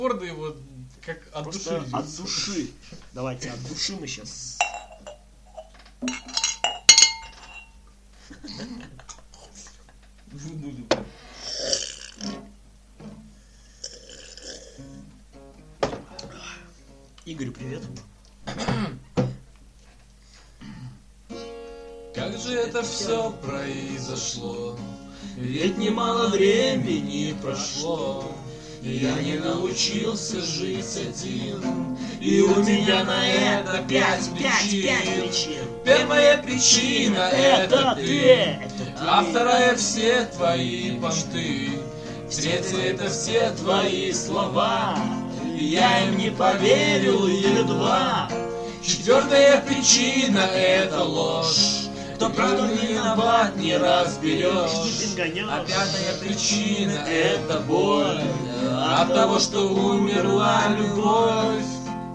аккорды вот как от Просто души. от души. Давайте от души мы сейчас. Игорю, привет. Как же это все произошло? Ведь немало времени прошло, я не научился жить один, и у меня на это пять причин. Первая причина это ты, это а вторая все твои понты, третья это все твои слова, я им не поверил едва. Четвертая причина это ложь, кто правду виноват не разберешь. А пятая причина это боль от того, что умерла любовь.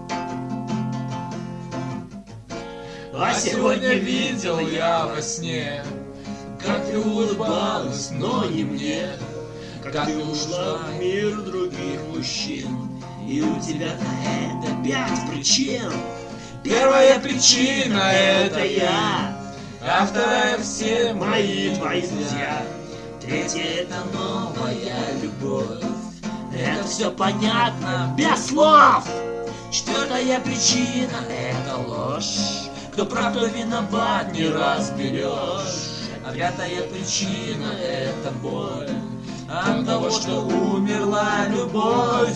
А сегодня видел я во сне, как ты улыбалась, но не мне, Как ты ушла в мир других мужчин, и у тебя на это пять причин. Первая причина это я, а вторая все мои твои друзья. Третья это новая любовь. Это все понятно без слов. Четвертая причина это ложь. Кто прав, кто виноват, не разберешь. А пятая причина это боль от того, что умерла любовь.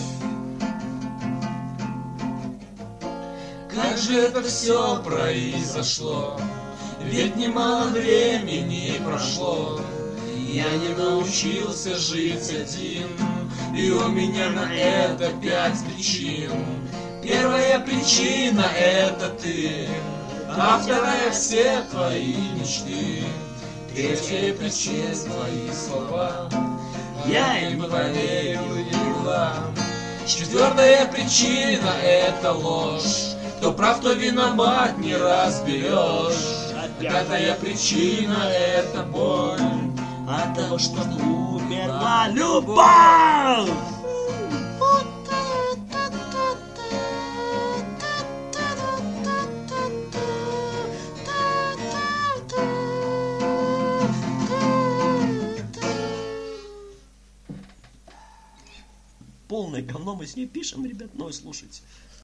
Как же это все произошло? Ведь немало времени прошло. Я не научился жить один, и у меня на это пять причин. Первая причина это ты, а вторая все твои мечты. Третья причина твои слова, я им поверил едва. Четвертая причина это ложь, кто прав, кто виноват не разберешь. Пятая причина это боль от того, что умерла любовь. Полное говно мы с ней пишем, ребят, но и слушайте.